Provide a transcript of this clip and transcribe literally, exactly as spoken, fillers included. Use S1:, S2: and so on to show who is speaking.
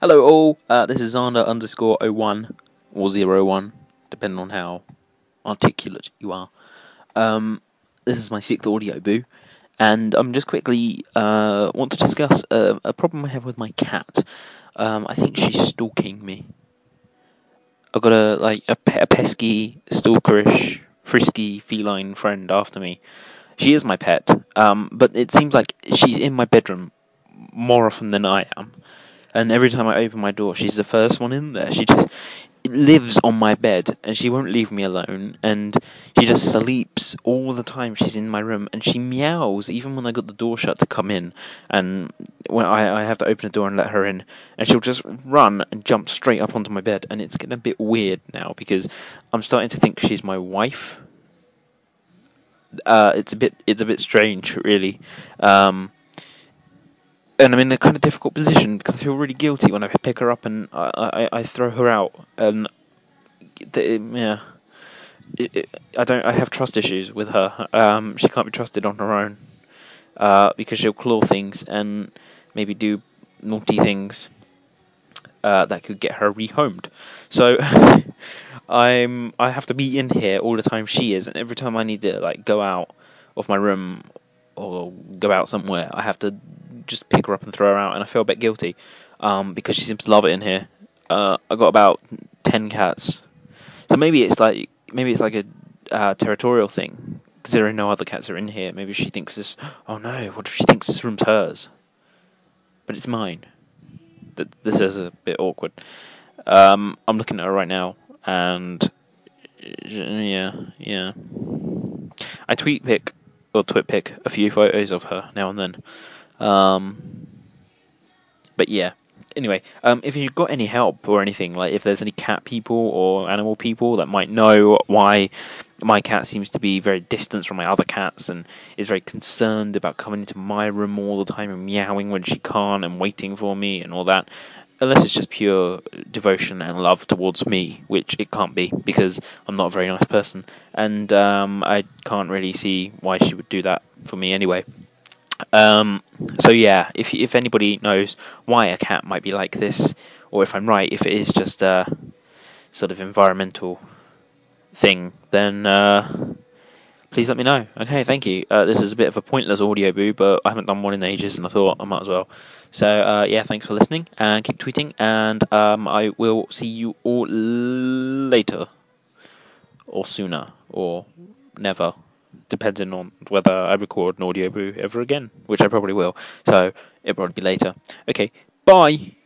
S1: Hello all, uh, this is Xander underscore oh one, or zero one, depending on how articulate you are. Um, this is my sixth audio boo, and I'm just quickly uh, want to discuss a, a problem I have with my cat. Um, I think she's stalking me. I've got a like a, pe- a pesky, stalkerish, frisky feline friend after me. She is my pet, um, but it seems like she's in my bedroom more often than I am. And every time I open my door, she's the first one in there. She just lives on my bed, and she won't leave me alone. And she just sleeps all the time. She's in my room, and she meows even when I got the door shut to come in. And when I, I have to open the door and let her in, and she'll just run and jump straight up onto my bed. And it's getting a bit weird now because I'm starting to think she's my wife. Uh, it's a bit, it's a bit strange, really. Um, And I'm in a kind of difficult position because I feel really guilty when I pick her up and I, I, I throw her out. And the, yeah, it, it, I don't. I have trust issues with her. Um, she can't be trusted on her own uh, because she'll claw things and maybe do naughty things uh, that could get her rehomed. So I'm. I have to be in here all the time she is, and every time I need to like go out of my room or go out somewhere, I have to just pick her up and throw her out, and I feel a bit guilty um, because she seems to love it in here. Uh, I got about ten cats, so maybe it's like maybe it's like a uh, territorial thing. Considering no other cats are in here, maybe she thinks this. Oh no! What if she thinks this room's hers? But it's mine. That this is a bit awkward. Um, I'm looking at her right now, and yeah, yeah. I tweet pic or twit pic a few photos of her now and then. Um, but yeah. Anyway, um, if you've got any help or anything, like if there's any cat people or animal people that might know why my cat seems to be very distant from my other cats and is very concerned about coming into my room all the time and meowing when she can't and waiting for me and all that, unless it's just pure devotion and love towards me, which it can't be because I'm not a very nice person, and um, I can't really see why she would do that for me anyway. Um, so yeah, if if anybody knows why a cat might be like this, or if I'm right, if it is just a sort of environmental thing, then uh, please let me know. Okay, thank you. Uh, this is a bit of a pointless audio boo, but I haven't done one in ages, and I thought I might as well. So uh, yeah, thanks for listening, and keep tweeting, and um, I will see you all later, or sooner, or never. Depending on whether I record an audio boo ever again, which I probably will. So it'll probably be later. Okay, bye.